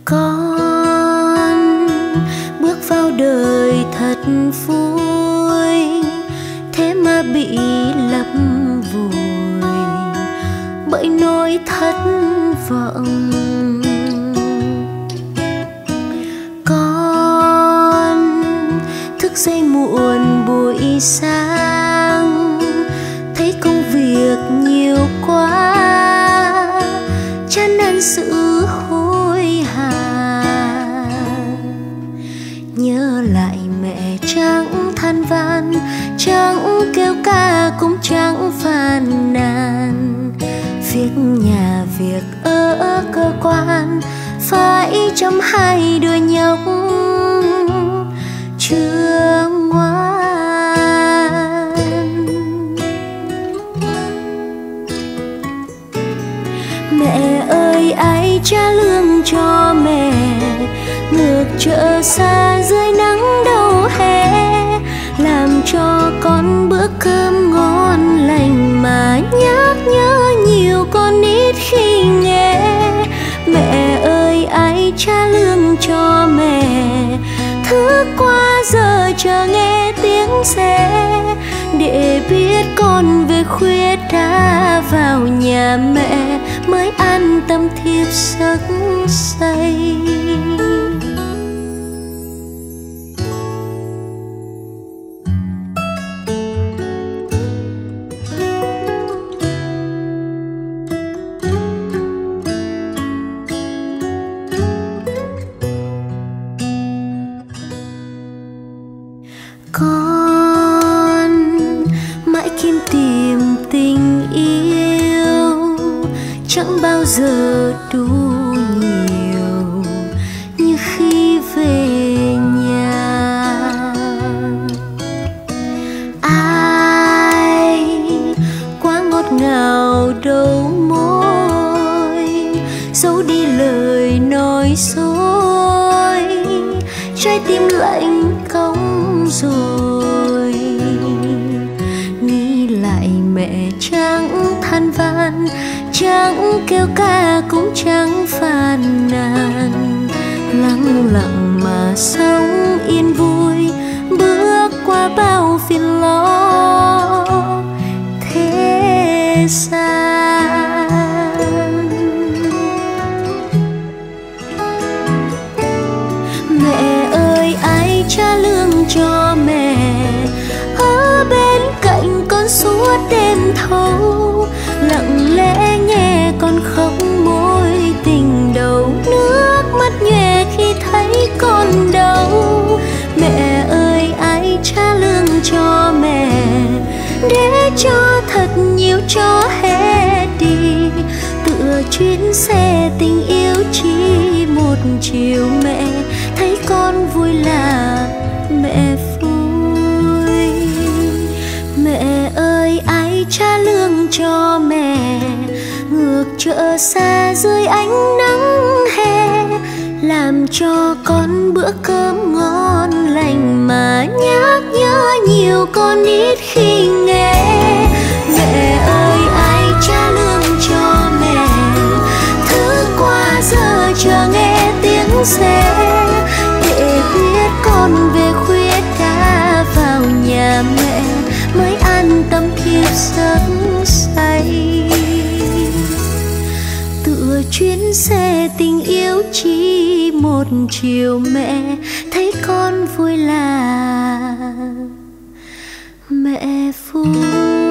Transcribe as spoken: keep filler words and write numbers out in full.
Con bước vào đời thật vui, thế mà bị lấp vùi bởi nỗi thất vọng. Con thức dậy muộn buổi sáng, thấy công việc nhiều quá, chán nản sự hối hả. Nhớ lại mẹ chẳng than van, chẳng kêu ca cũng chẳng phàn nàn. Việc nhà việc ở cơ quan phải chăm hai đứa nhóc chưa ngoan. Mẹ ơi ai trả lương cho mẹ, ngược chợ xa dưới nắng đầu hè, làm cho con bữa cơm ngon lành mà nhắc nhớ nhiều con ít khi nghe. Mẹ ơi ai trả lương cho mẹ, thức qua giờ chờ nghe tiếng xe, để biết con về khuya đã vào nhà mẹ mới an tâm thiếp giấc say. Con mãi kiếm tìm tình yêu, chẳng bao giờ đủ nhiều như khi về nhà. Ai quá ngọt ngào đầu môi, giấu đi lời nói dối, trái tim lạnh cống rồi. Nghĩ lại mẹ chẳng than van, chẳng kêu ca cũng chẳng phàn nàn. Lặng lặng mà sống yên vui, bước qua bao phiền lo thế gian. Mẹ ơi ai trả lương cho mẹ, ở bên cạnh con suốt đêm thâu, lặng lẽ nghe con khóc mối tình đầu, nước mắt nhòe khi thấy con đau. Mẹ ơi ai trả lương cho mẹ, để cho thật nhiều cho hết đi, tựa chuyến xe tình yêu chỉ một chiều. Mẹ thấy con vui là mẹ vui. Mẹ ơi ai trả lương cho mẹ, ngược chợ xa dưới ánh nắng hè, làm cho con bữa cơm ngon lành mà nhắc nhớ nhiều con ít khi nghe. Mẹ ơi ai trả lương cho mẹ, thức qua giờ chờ nghe tiếng xe, để biết con về khuya đã vào nhà mẹ mới an tâm thiếp giấc say. Tựa chuyến xe tình yêu chỉ một chiều, mẹ thấy con vui là mẹ vui.